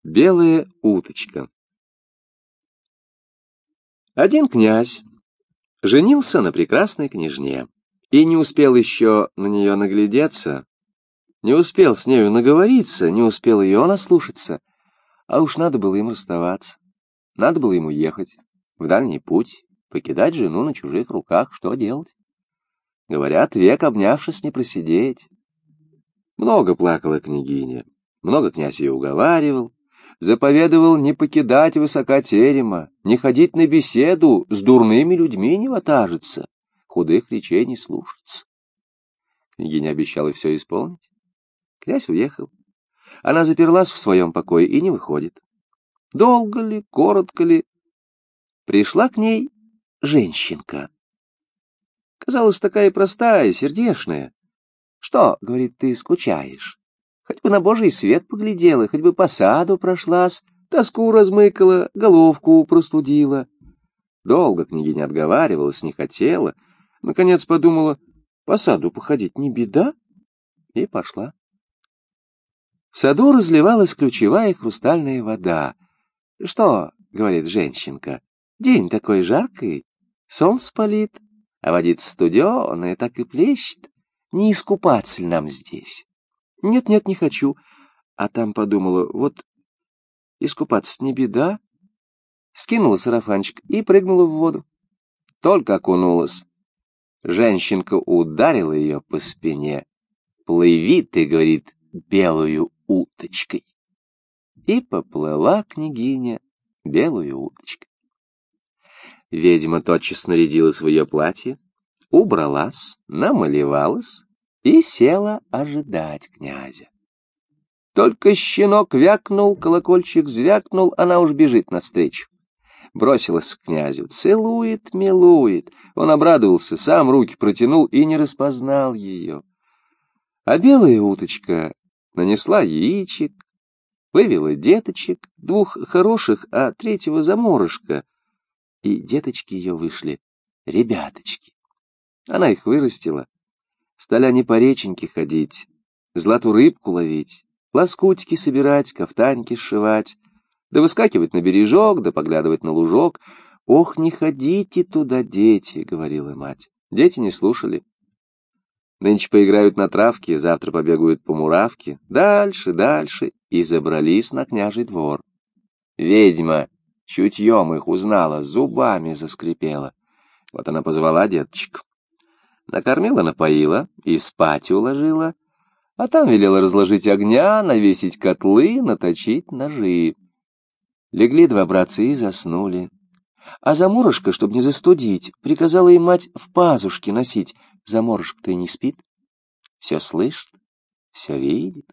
Белая уточка. Один князь женился на прекрасной княжне и не успел еще на нее наглядеться, не успел с нею наговориться, не успел ее наслушаться, а уж надо было ему расставаться, надо было ему ехать в дальний путь, покидать жену на чужих руках, что делать? Говорят, век обнявшись не просидеть. Много плакала княгиня, много князь ее уговаривал, заповедовал не покидать высока терема, не ходить на беседу, с дурными людьми не ватажиться, худых речей не слушаться. Княгиня обещала все исполнить. Князь уехал. Она заперлась в своем покое и не выходит. Долго ли, коротко ли, пришла к ней женщинка. Казалось, такая простая, сердечная. «Что, — говорит, — ты скучаешь? Хоть бы на божий свет поглядела, хоть бы по саду прошлась, тоску размыкала, головку простудила». Долго княгиня отговаривалась, не хотела. Наконец подумала, по саду походить не беда, и пошла. В саду разливалась ключевая хрустальная вода. «Что, — говорит женщинка, — день такой жаркий, солнце палит, а водица студеная, так и плещет. Не искупаться ли нам здесь?» «Нет-нет, не хочу». А там подумала, вот искупаться не беда. Скинула сарафанчик и прыгнула в воду. Только окунулась. Женщинка ударила ее по спине. «Плыви ты, — говорит, — белую уточкой». И поплыла княгиня белую уточкой. Ведьма тотчас нарядила свое платье, убралась, намалевалась и села ожидать князя. Только щенок вякнул, колокольчик звякнул, она уж бежит навстречу. Бросилась к князю, целует, милует. Он обрадовался, сам руки протянул и не распознал ее. А белая уточка нанесла яичек, вывела деточек, 2 хороших, а 3-го заморышка, и деточки ее вышли ребяточки. Она их вырастила. Стали они по реченьке ходить, злату рыбку ловить, лоскутики собирать, кафтаньки сшивать, да выскакивать на бережок, да поглядывать на лужок. «Ох, не ходите туда, дети!» — говорила мать. Дети не слушали. Нынче поиграют на травке, завтра побегают по муравке, дальше, дальше, и забрались на княжий двор. Ведьма чутьем их узнала, зубами заскрипела. Вот она позвала деточек. Накормила, напоила и спать уложила, а там велела разложить огня, навесить котлы, наточить ножи. Легли 2 братца и заснули. А заморышка, чтобы не застудить, приказала им мать в пазушке носить. Заморышка-то и не спит, все слышит, все видит.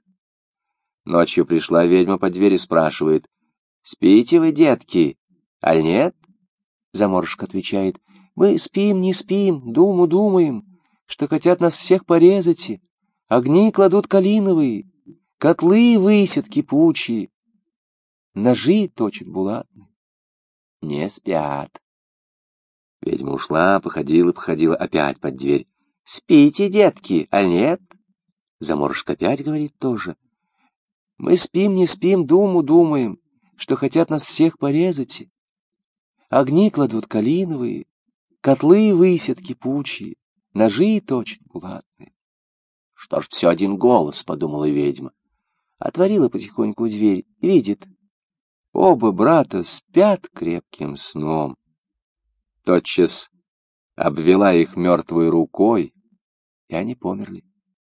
Ночью пришла ведьма под дверь и спрашивает: «Спите вы, детки, аль нет?» Заморышка отвечает: «Мы спим, не спим, думаем, что хотят нас всех порезать. Огни кладут калиновые, котлы высят кипучие, ножи точат булатные. Не спят». Ведьма ушла, походила опять под дверь. «Спите, детки, аль нет?» Заморышка опять говорит тоже: «Мы спим, не спим, думаем, что хотят нас всех порезать. Огни кладут калиновые, котлы высят кипучие, ножи точат булатные». «Что ж, все один голос», — подумала ведьма. Отворила потихоньку дверь, видит, оба брата спят крепким сном. Тотчас обвела их мертвой рукой, и они померли.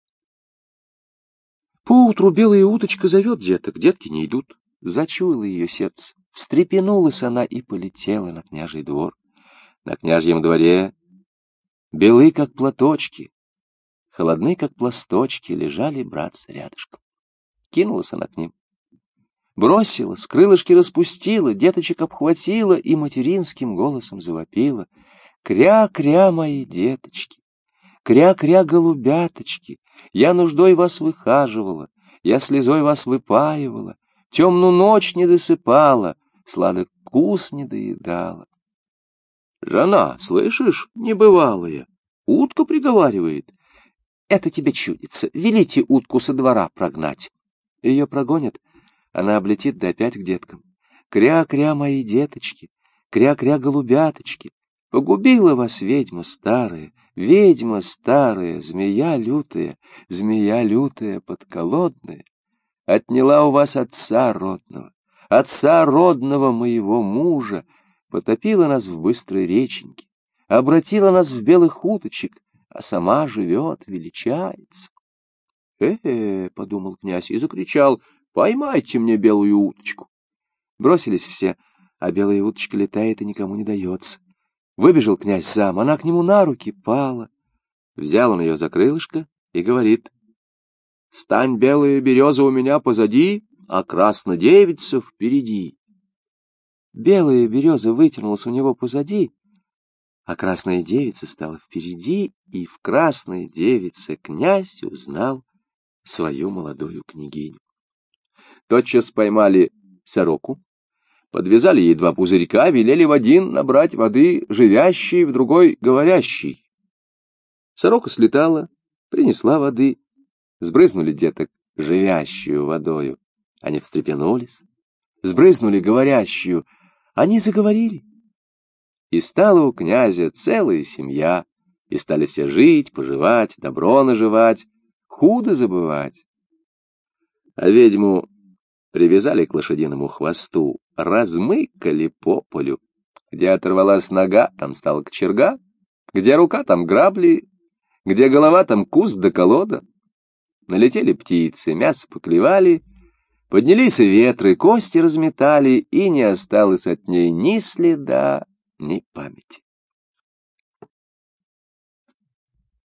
Поутру белая уточка зовет деток, детки не идут. Зачуяло ее сердце, встрепенулась она и полетела на княжий двор. На княжьем дворе белы, как платочки, холодны, как пласточки, лежали братцы рядышком. Кинулась она к ним. Бросилась, крылышки распустила, деточек обхватила и материнским голосом завопила: «Кря-кря, мои деточки! Кря-кря, голубяточки! Я нуждой вас выхаживала, я слезой вас выпаивала, темную ночь не досыпала, сладок вкус не доедала». «Жена, слышишь, небывалая, утка приговаривает». «Это тебе чудится, велите утку со двора прогнать». Ее прогонят, она облетит да опять к деткам. Кря-кря, мои деточки, кря-кря, голубяточки, погубила вас ведьма старая, змея лютая, подколодная, отняла у вас отца родного моего мужа, потопила нас в быстрой реченьке, обратила нас в белых уточек, а сама живет, величается. Подумал князь и закричал: поймайте мне белую уточку. Бросились все, а белая уточка летает и никому не дается. Выбежал князь сам, она к нему на руки пала. Взял он ее за крылышко и говорит: стань, белая береза, у меня позади, а красная девица впереди. Белая береза вытянулась у него позади, а красная девица стала впереди, и в красной девице князь узнал свою молодую княгиню. Тотчас поймали сороку, подвязали ей 2 пузырька, велели в один набрать воды живящей, в другой говорящей. Сорока слетала, принесла воды, сбрызнули деток живящую водою, они встрепенулись, сбрызнули говорящую, они заговорили. И стала у князя целая семья, и стали все жить, поживать, добро наживать, худо забывать. А ведьму привязали к лошадиному хвосту, размыкали по полю. Где оторвалась нога, там стала кочерга, где рука, там грабли, где голова, там куст да колода. Налетели птицы, мясо поклевали, поднялись ветры, кости разметали, и не осталось от ней ни следа, ни памяти.